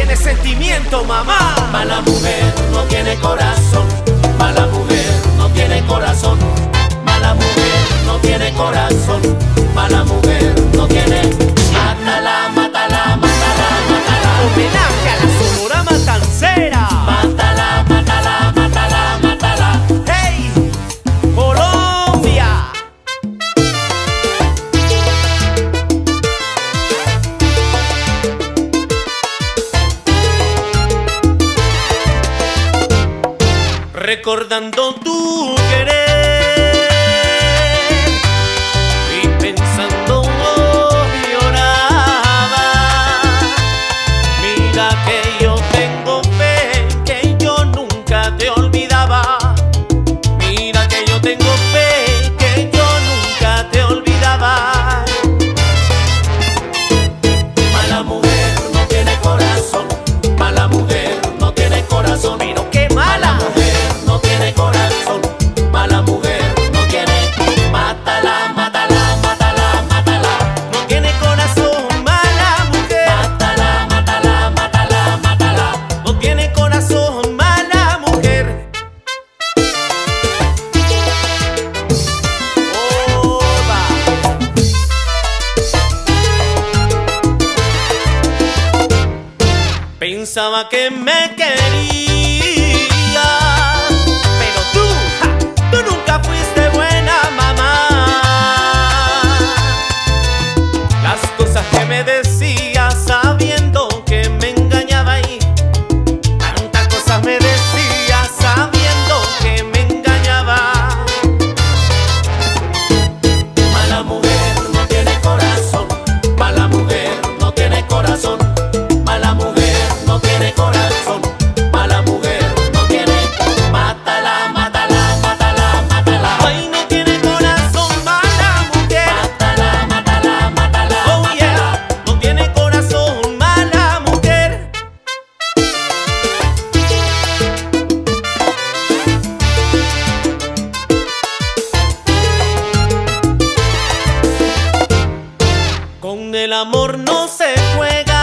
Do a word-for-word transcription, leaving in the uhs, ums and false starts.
tiene sentimiento, mamá. Mala mujer no tiene corazón. Mala mujer no tiene corazón. Mala mujer no tiene corazón. Mala mujer no tiene. Mátala, mátala, mátala, mátala. Homenaje a la Sonora Matancera. Mátala, mátala, mátala, mátala. ¡Hey! Colombia. Recordando tu querer y pensando lloraba. Mira que yo tengo fe, que yo nunca te olvidaba. Mira que yo tengo fe, que yo nunca te olvidaba. Mala mujer no tiene corazón. Mala mujer no tiene corazón. Pero qué mala mujer no tiene corazón. Mala mujer no tiene. Mátala, mátala, mátala, mátala. no tiene corazón, mala mujer. Mátala, mátala, mátala, mátala. No tiene corazón, mala mujer. Oba. Pensaba que me quería, pero tú, ja, tú nunca fuiste buena mamá. Las cosas que me decías sabiendo que me engañaba y tantas cosas me decías sabiendo que me engañaba. Mala mujer no tiene corazón. Mala mujer no tiene corazón. Mala mujer no tiene corazón. Mala mujer no tiene. Mátala, mátala, mátala, mátala. Ay, no tiene corazón, mala mujer. Mátala, mátala, mátala. Oh yeah, no tiene corazón, mala mujer. Con el amor no se juega.